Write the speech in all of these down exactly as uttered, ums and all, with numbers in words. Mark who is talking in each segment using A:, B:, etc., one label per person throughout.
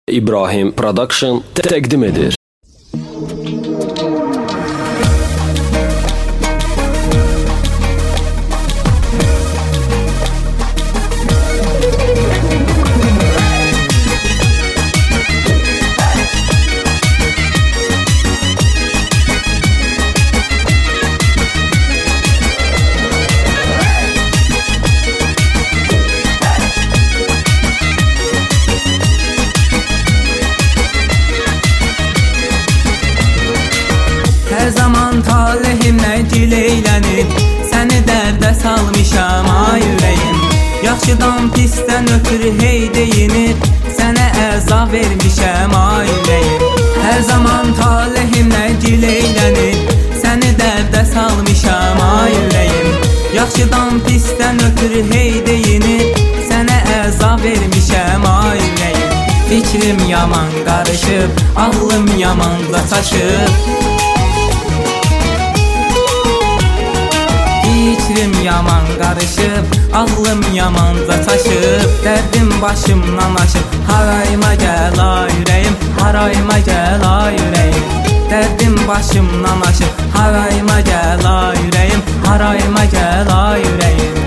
A: İbrahim Production təqdim edir.
B: Hər zaman talihimlə gileylənib, səni dərdə salmışam ay ürəyim. Yaxşıdan pisdən ötürü hey deyinib, sənə əza vermişəm ay ürəyim. Hər zaman talihimlə gileylənib, səni dərdə salmışam ay ürəyim. Yaxşıdan pisdən ötürü hey deyinib, sənə əza vermişəm ay ürəyim. Fikrim yaman qarışıb, ağlım yamanca çaşıb. Fikrim yaman qarışıb, ağlım yamanca çaşıb. Dərdim başımdan aşıb, harayıma gəl ay ürəyim, harayıma gəl ay ürəyim. Dərdim başımdan aşıb, harayıma gəl ay ürəyim, harayıma gəl ay ürəyim.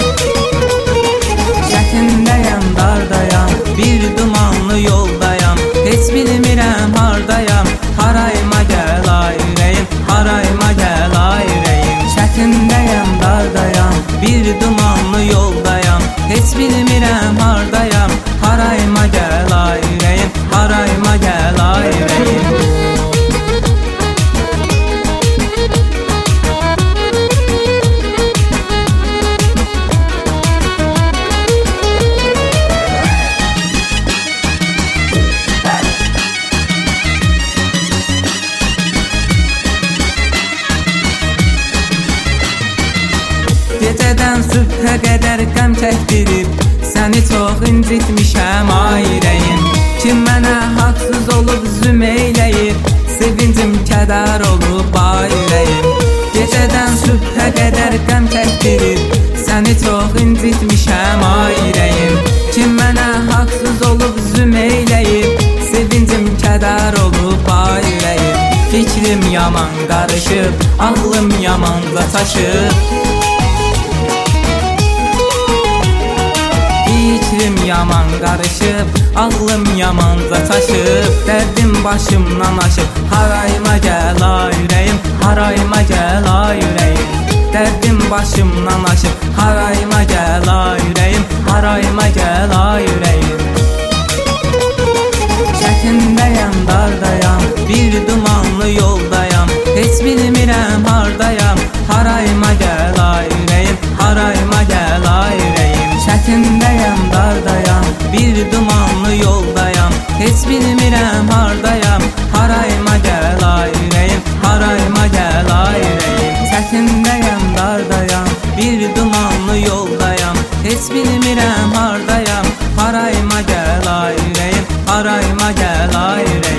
B: Çətindəyəm, dardayam, bir dumanlı yoldayam, heç bilmirəm hardayam, harayıma gəl ay ürəyim, harayıma gəl ay ürəyim. Çətindəyəm, dardayam, bir dumanlı yoldayam, heç bilmirəm hardayam, harayıma gəl ay ürəyim, harayıma gəl ay ürəyim. Gecədən sübhə qədər qəm çəkdirib, səni çox incitmişəm ay ürəyim. Kim mənə haqsız olub zülm eyləyib, sevincim kədər olub ay ürəyim. Gecədən sübhə qədər qəm çəkdirib, səni çox incitmişəm ay ürəyim. Kim mənə haqsız olub zülm eyləyib, sevincim kədər olub ay ürəyim. Fikrim yaman qarışıb, ağlım yamanca çaşıb. Fikrim yaman qarışıb, ağlım yamanca çaşıb. Dərdim başımdan aşıb, harayıma gəl ay ürəyim, harayıma gəl ay ürəyim. Dərdim başımdan aşıb, harayıma gəl ay ürəyim, harayıma gəl ay ürəyim. Çətindəyəm, dardayam, bir dumanlı yoldayam, heç bilmirəm hardayam, harayıma gəl ay ürəyim, harayıma gəl ay ürəyim. Çətindəyəm, dardayam, bir dumanlı yoldayam, heç bilmirəm hardayam, harayıma gəl ay ürəyim, harayıma gəl ay ürəyim. Çətindəyəm, dardayam, bir dumanlı yoldayam, heç bilmirəm hardayam, harayıma gəl ay ürəyim, harayıma gəl ay ürəyim.